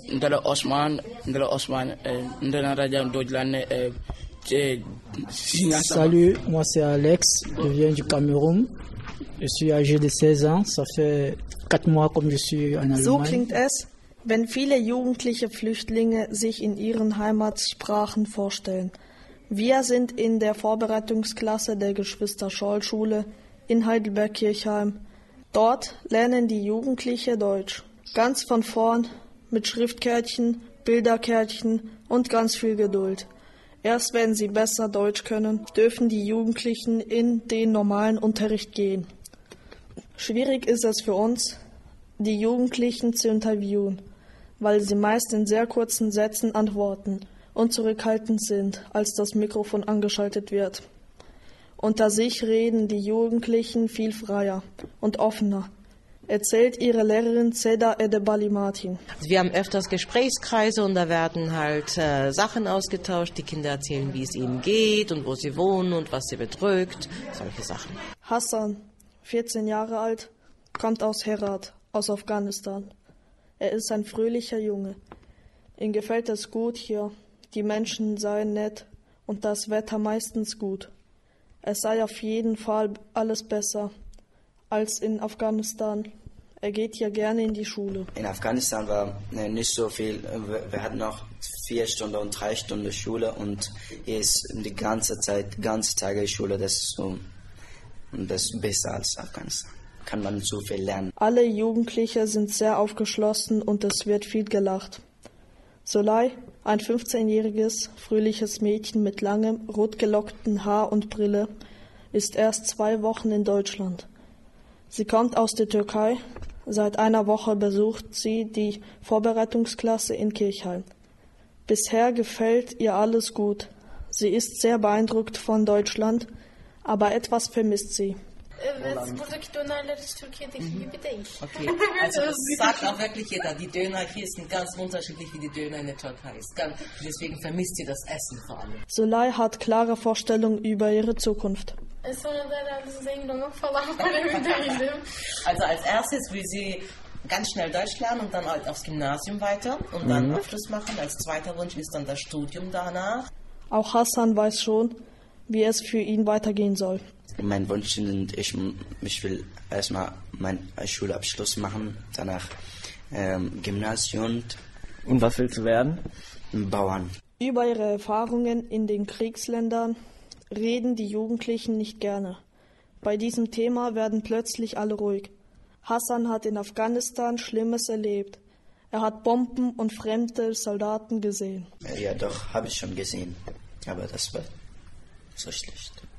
Salut, moi c'est Alex, je viens du Cameroun. Je suis âgé de 16 ans, ça fait 4 mois comme je suis en Allemagne. So klingt es, wenn viele jugendliche Flüchtlinge sich in ihren Heimatsprachen vorstellen. Wir sind in der Vorbereitungsklasse der Geschwister-Scholl-Schule in Heidelberg-Kirchheim. Dort lernen die Jugendlichen Deutsch. Ganz von vorn, mit Schriftkärtchen, Bilderkärtchen und ganz viel Geduld. Erst wenn sie besser Deutsch können, dürfen die Jugendlichen in den normalen Unterricht gehen. Schwierig ist es für uns, die Jugendlichen zu interviewen, weil sie meist in sehr kurzen Sätzen antworten und zurückhaltend sind, als das Mikrofon angeschaltet wird. Unter sich reden die Jugendlichen viel freier und offener, erzählt ihre Lehrerin Seda Edebali Martin. Wir haben öfters Gesprächskreise und da werden halt Sachen ausgetauscht. Die Kinder erzählen, wie es ihnen geht und wo sie wohnen und was sie bedrückt, solche Sachen. Hassan, 14 Jahre alt, kommt aus Herat, aus Afghanistan. Er ist ein fröhlicher Junge. Ihm gefällt es gut hier. Die Menschen seien nett und das Wetter meistens gut. Es sei auf jeden Fall alles besser als in Afghanistan. Er geht hier gerne in die Schule. In Afghanistan war nicht so viel. Wir hatten noch 4 Stunden und 3 Stunden Schule und hier ist die ganze Tage Schule. Das ist so, das ist besser als Afghanistan. Kann man so viel lernen. Alle Jugendliche sind sehr aufgeschlossen und es wird viel gelacht. Solay, ein 15-jähriges, fröhliches Mädchen mit langem, rotgelocktem Haar und Brille, ist erst 2 Wochen in Deutschland. Sie kommt aus der Türkei. Seit einer Woche besucht sie die Vorbereitungsklasse in Kirchheim. Bisher gefällt ihr alles gut. Sie ist sehr beeindruckt von Deutschland, aber etwas vermisst sie. Buradaki dönerler Türkiye'deki gibi değil. Okay, also das sagt auch wirklich jeder, die Döner hier sind ganz unterschiedlich wie die Döner in der Türkei. Deswegen vermisst sie das Essen vor allem. Solay hat klare Vorstellungen über ihre Zukunft. Also als erstes will sie ganz schnell Deutsch lernen und dann halt aufs Gymnasium weiter und dann Abschluss machen. Als zweiter Wunsch ist dann das Studium danach. Auch Hassan weiß schon, wie es für ihn weitergehen soll. Mein Wunsch ist, ich will erstmal meinen Schulabschluss machen, danach Gymnasium. Und was willst du werden? Bauern. Über ihre Erfahrungen in den Kriegsländern reden die Jugendlichen nicht gerne. Bei diesem Thema werden plötzlich alle ruhig. Hassan hat in Afghanistan Schlimmes erlebt. Er hat Bomben und fremde Soldaten gesehen. Ja, doch, habe ich schon gesehen. Aber das war so schlecht.